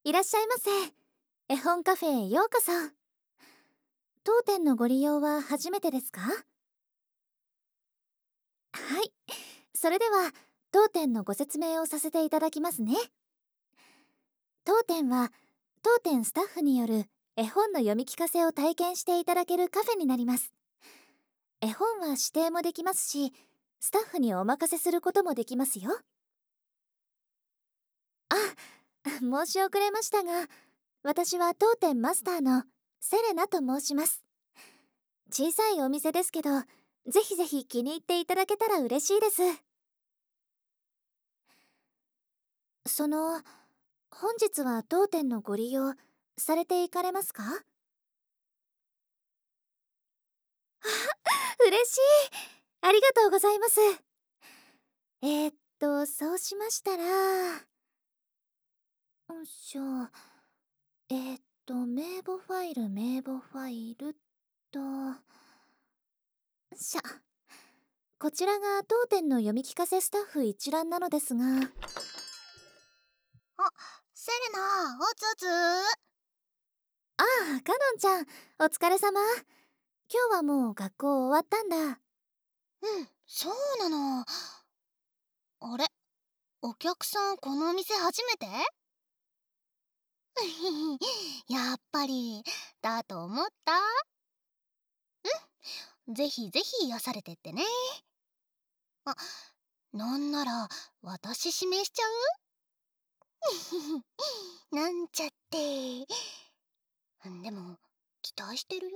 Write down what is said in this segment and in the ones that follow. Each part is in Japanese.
いらっしゃいませ。絵本カフェへようこそ。当店のご利用は初めてですか？はい。それでは、当店のご説明をさせていただきますね。当店は、当店スタッフによる絵本の読み聞かせを体験していただけるカフェになります。絵本は指定もできますし、スタッフにお任せすることもできますよ。あ、申し遅れましたが、私は当店マスターのセレナと申します。小さいお店ですけど、ぜひぜひ気に入っていただけたら嬉しいです。本日は当店のご利用されていかれますか？嬉しい。ありがとうございます。そうしましたら、よいしょ。名簿ファイルと、しゃ。こちらが当店の読み聞かせスタッフ一覧なのですが、 あ、セレナ、おつおつ。 ああ、かのんちゃん、お疲れ様。今日はもう学校終わったんだ。 うん、そうなの。あれ、お客さんこのお店初めて？やっぱり、だと思った。ぜひぜひ癒されてってね。あ、なんなら、私指名しちゃう？なんちゃって。でも、期待してるよ。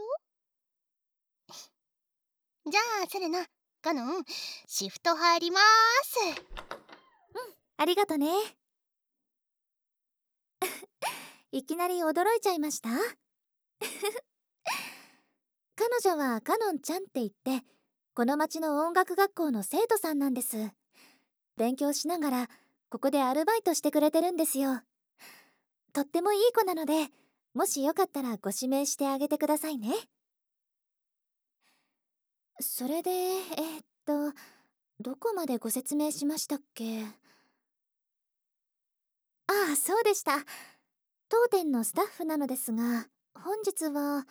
じゃあ、セレナ、カノン、シフト入りまーす。 ありがとね。いきなり驚いちゃいました？彼女はかのんちゃんって言って、この町の音楽学校の生徒さんなんです。勉強しながら、ここでアルバイトしてくれてるんですよ。とってもいい子なので、もしよかったらご指名してあげてくださいね。それで、どこまでご説明しましたっけ？ああ、そうでした。当店のスタッフなのですが、本日は、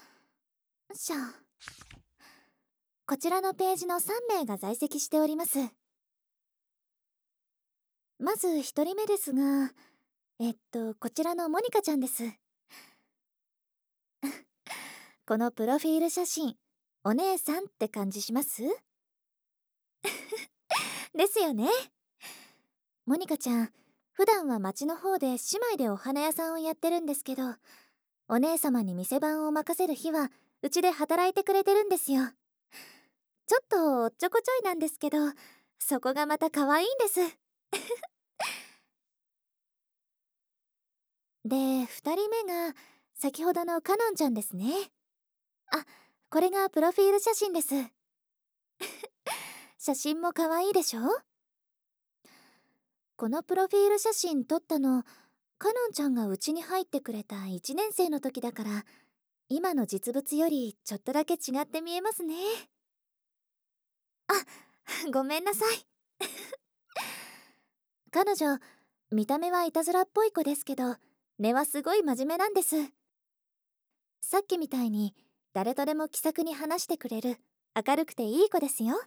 こちらのページの3名が在籍しております。まず1人目ですが、こちらのモニカちゃんです。このプロフィール写真、お姉さんって感じします？ですよね。モニカちゃん、普段は町の方で姉妹でお花屋さんをやってるんですけど、お姉様に店番を任せる日は、うちで働いてくれてるんですよ。ちょっとおっちょこちょいなんですけど、そこがまた可愛いんです。で、2人目が、先ほどのかのんちゃんですね。あ、これがプロフィール写真です。写真も可愛いでしょ？このプロフィール写真撮ったの、かのんちゃんがうちに入ってくれた1年生の時だから、今の実物よりちょっとだけ違って見えますね。あ、ごめんなさい。彼女、見た目はいたずらっぽい子ですけど、根はすごい真面目なんです。さっきみたいに誰とでも気さくに話してくれる明るくていい子ですよ。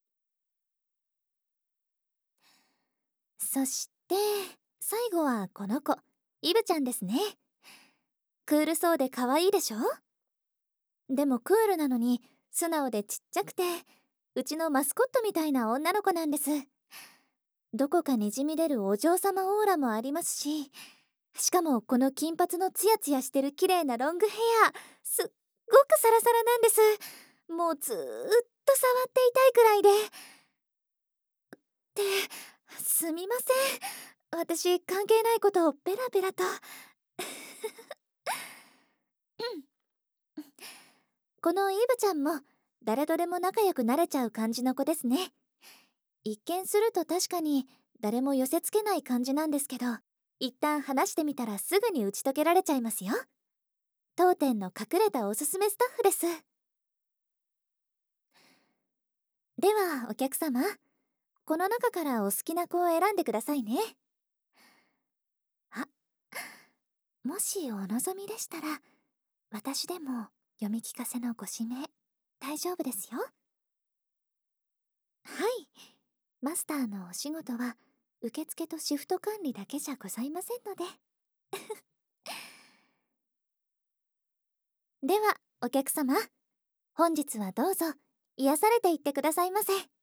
そして最後はこの子、イブちゃんですね。クールそうで可愛いでしょ？でもクールなのに素直でちっちゃくて、うちのマスコットみたいな女の子なんです。どこかにじみ出るお嬢様オーラもありますし、しかもこの金髪のツヤツヤしてる綺麗なロングヘア、すっごくサラサラなんです。もうずーっと触っていたいくらいで。ってすみません、私関係ないことをペラペラと。このイブちゃんも誰とでも仲良くなれちゃう感じの子ですね。一見すると確かに誰も寄せつけない感じなんですけど、一旦話してみたらすぐに打ち解けられちゃいますよ。当店の隠れたおすすめスタッフです。ではお客様、この中からお好きな子を選んでくださいね。あ、 もしお望みでしたら、私でも読み聞かせのご指名大丈夫ですよ。はい、マスターのお仕事は受付とシフト管理だけじゃございませんので。ではお客様、本日はどうぞ癒されていってくださいませ。